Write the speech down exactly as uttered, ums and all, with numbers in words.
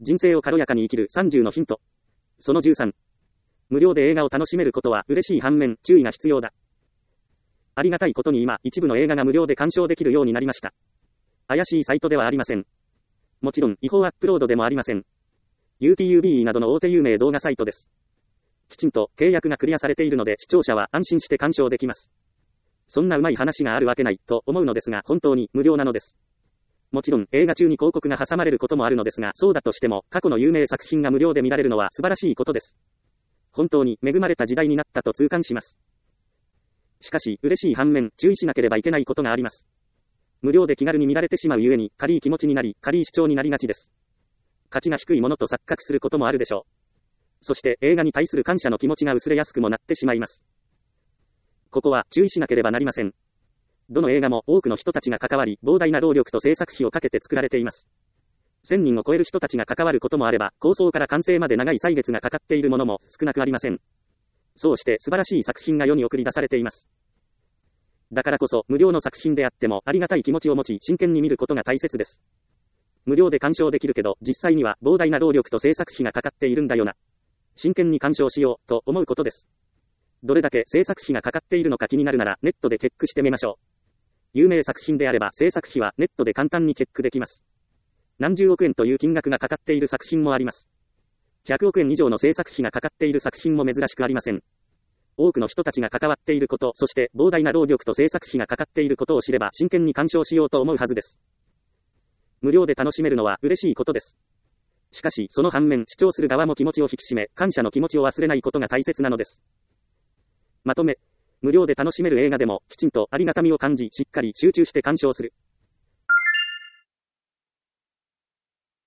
人生を軽やかに生きるさんじゅうのヒント。そのじゅうさん。無料で映画を楽しめることは嬉しい反面、注意が必要だ。ありがたいことに今、一部の映画が無料で鑑賞できるようになりました。怪しいサイトではありません。もちろん、違法アップロードでもありません。ユーティーユービーイー などの大手有名動画サイトです。きちんと契約がクリアされているので視聴者は安心して鑑賞できます。そんなうまい話があるわけないと思うのですが本当に無料なのです。もちろん映画中に広告が挟まれることもあるのですが、そうだとしても過去の有名作品が無料で見られるのは素晴らしいことです。本当に恵まれた時代になったと痛感します。しかし嬉しい反面注意しなければいけないことがあります。無料で気軽に見られてしまうゆえに軽い気持ちになり軽い主張になりがちです。価値が低いものと錯覚することもあるでしょう。そして映画に対する感謝の気持ちが薄れやすくもなってしまいます。ここは注意しなければなりません。どの映画も多くの人たちが関わり、膨大な労力と制作費をかけて作られています。せんにんを超える人たちが関わることもあれば、構想から完成まで長い歳月がかかっているものも少なくありません。そうして素晴らしい作品が世に送り出されています。だからこそ、無料の作品であってもありがたい気持ちを持ち、真剣に見ることが大切です。無料で鑑賞できるけど、実際には膨大な労力と制作費がかかっているんだよな。真剣に鑑賞しよう、と思うことです。どれだけ制作費がかかっているのか気になるなら、ネットでチェックしてみましょう。有名作品であれば制作費はネットで簡単にチェックできます。何十億円という金額がかかっている作品もあります。ひゃくおくえん以上の制作費がかかっている作品も珍しくありません。多くの人たちが関わっていること、そして膨大な労力と制作費がかかっていることを知れば真剣に鑑賞しようと思うはずです。無料で楽しめるのは嬉しいことです。しかし、その反面、視聴する側も気持ちを引き締め、感謝の気持ちを忘れないことが大切なのです。まとめ。無料で楽しめる映画でも、きちんとありがたみを感じ、しっかり集中して鑑賞する。